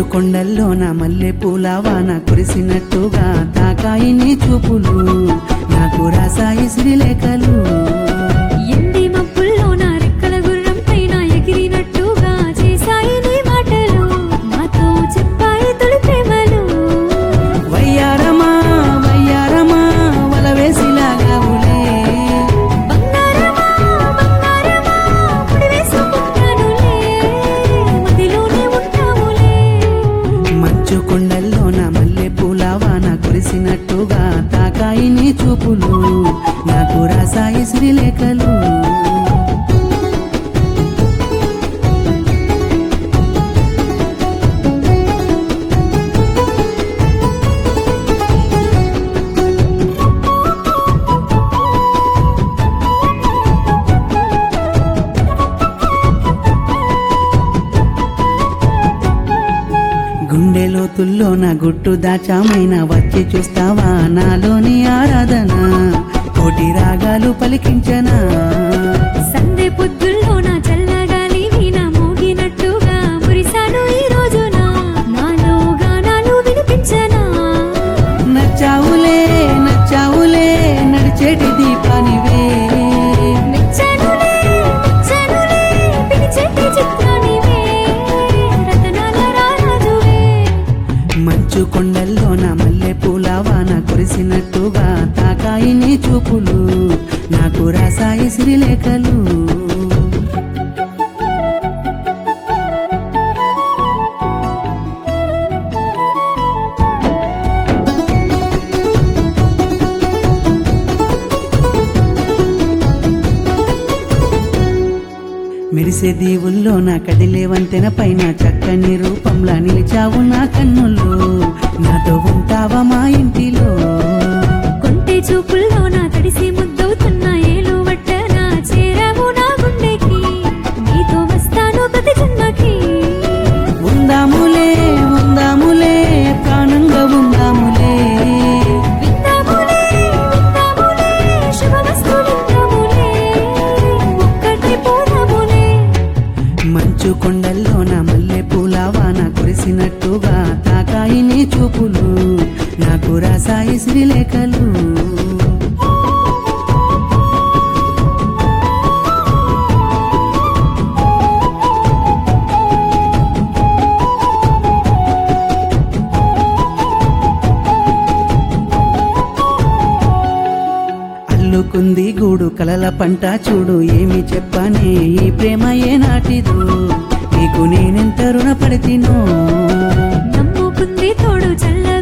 కొండల్లోన మల్లె పూల వాన కురిసినట్టుగా తాకాయి నీ చూపులు నాకు రాసాయి శ్రీలేఖలు ఎండి మబ్బుల్లోన రెక్కల గుర్రం పైన ఎగిరినట్టుగా చేశాయి నీ మాటలు నాతో చెప్పాయి తొలి ప్రేమలు వయ్యారమా వయ్యారమా వలవేసిలాగావులే బంగారమా బంగారమా ముడివేసుకుంటానులే మదిలోనే ఉంటాములే మంచు కొండల్లోన మల్లె పూల వాన కురిసినట్టుగా తాకాయి నీ చూపులు నాకు రాసాయి శ్రీలేఖలు గుండె లోతుల్లో నా గుట్టు దాచామైన వచ్చి చూస్తావా నాలోని ఆరాధన కోటి రాగాలు పలికించనా సందే పొద్దుల్లోన చల్లగాలి వీణ మోగినట్టుగా మురిసాను ఈ రోజున నాలో గానాలు వినిపించనా నచ్చావులే నచ్చావులే నడిచేటి దీపానివే మెచ్చానులే మెచ్చానులే పిలిచేటి చిత్రానివే రతనాల రారాజువే మంచు కొండల్లోన మల్లె పూల వాన కురిసినట్టుగా తాకాయి నీ చూపులు నాకు రాసాయి శ్రీలేఖలు మెరిసే దీవుల్లో నా కదిలే వంతెన పైన చక్కని రూపంలా నిలిచావు నా కన్నుల్లో నాతో ఉంటావా మా ఇంటిలో కొంటె చూపుల్లోన తడిసి ముద్దవుతున్న ఏలు వట్టన చేరావు నా గుండెకి నీతో వస్తాను ప్రతి జన్మకి ఉందాములే ఉందాములే ప్రాణంగా ఉందాములే విందాములే విందాములే శుభమస్తు విందాములే ఒక్కటే పోదాములే మంచు కొండల్లోన మల్లె పూల వాన కురిసినట్టుగా తాకాయి నీ చూపులు నాకు రాసాయి శ్రీలేఖలు అల్లుకుంది గూడు కలల పంట చూడు ఏమి చెప్పనే ఈ ప్రేమ ఏ నాటిదో నీకు నేనెంత రుణపడితినో నమ్ముకుంది తోడు చల్ల